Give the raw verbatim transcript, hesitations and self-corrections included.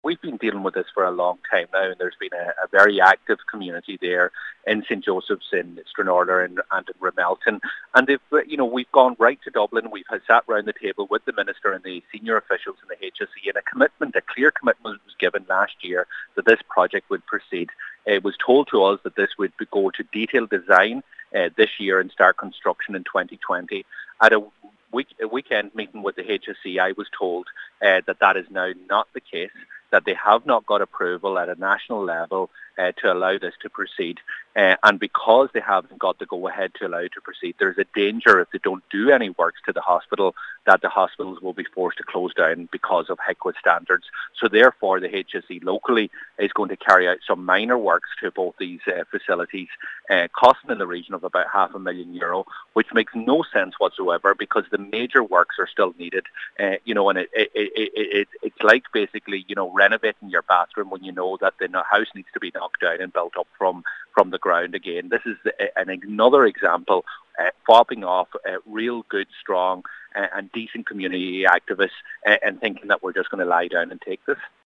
We've been dealing with this for a long time now, and there's been a, a very active community there in Saint Joseph's, in Stranraer, and, and in Ramelton. And if you know, we've gone right to Dublin. We've had sat round the table with the minister and the senior officials in the H S E, and a commitment, a clear commitment, was given last year that this project would proceed. It was told to us that this would go to detailed design uh, this year and start construction in twenty twenty. At a week, a weekend meeting with the H S E, I was told uh, that that is now not the case, that they have not got approval at a national level uh, to allow this to proceed. Uh, and because they haven't got the go-ahead to allow it to proceed, there's a danger if they don't do any works to the hospital that the hospitals will be forced to close down because of H I C W A standards. So therefore, the H S E locally is going to carry out some minor works to both these uh, facilities, uh, costing in the region of about half a million euro, which makes no sense whatsoever because the major works are still needed. Uh, you know, and it, it, it, it, it's like basically, you know, renovating your bathroom when you know that the house needs to be knocked down and built up from, from the ground again. This is an, another example uh, fobbing off uh, real good, strong uh, and decent community activists uh, and thinking that we're just going to lie down and take this.